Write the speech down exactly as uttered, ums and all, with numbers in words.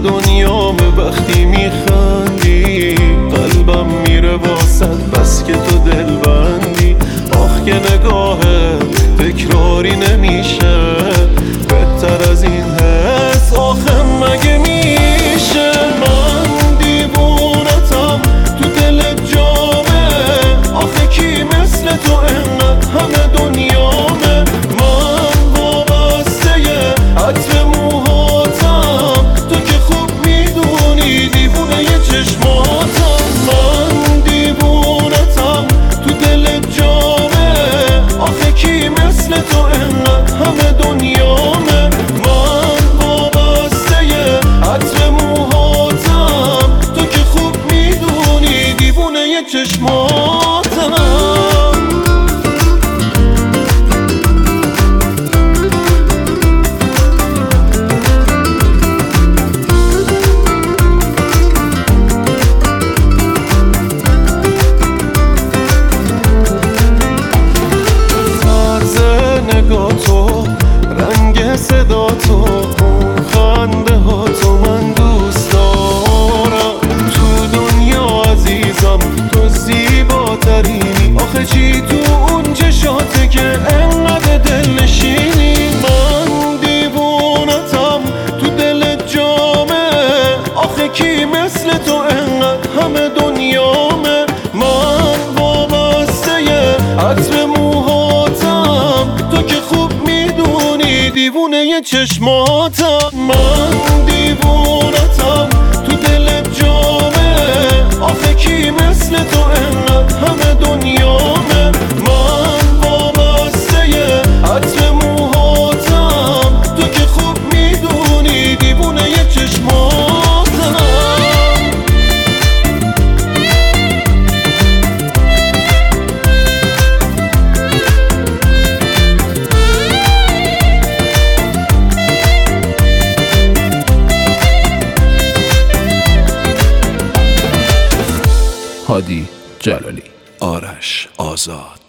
دنیام وقتی میخندی، قلبم میره واسط بس که تو دل بندی. آخ که نگاهت تکراری نمیشه، بهتر از این حس آخه مگه میشه؟ من دیوونتم تو دل جامه، آخه کی مثل تو انقدر همه دنیامه. من وابسته عطر موهاتم، تو که خوب میدونی دیوونه ی چشماتم. من دیوونتم تو دل جامه، آخه کی مثل تو انقدر همه دنیامه. من وابسته عطر موهاتم، تو که خوب میدونی دیوونه ی چشماتم. صدا تو، اون خنده ها تو من دوست دارم. تو دنیا عزیزم تو زیباترینی، آخه چی تو اون چشاته که انقدر دل نشینی. من دیوونتم تو دل جامه، آخه کی مثل تو انقدر همه دنیامه. من وابسته عطر موهاتم، تو که خوب میدونی دیوونه ی چشماتم. من دیوونتم تو دل جامه، آخه کی مثل تو انقدر همه دنیامه. من وابسته عطر موهاتم، تو که خوب میدونی دیوونه ی چشماتم. هادی جلالی. آرش آزاد.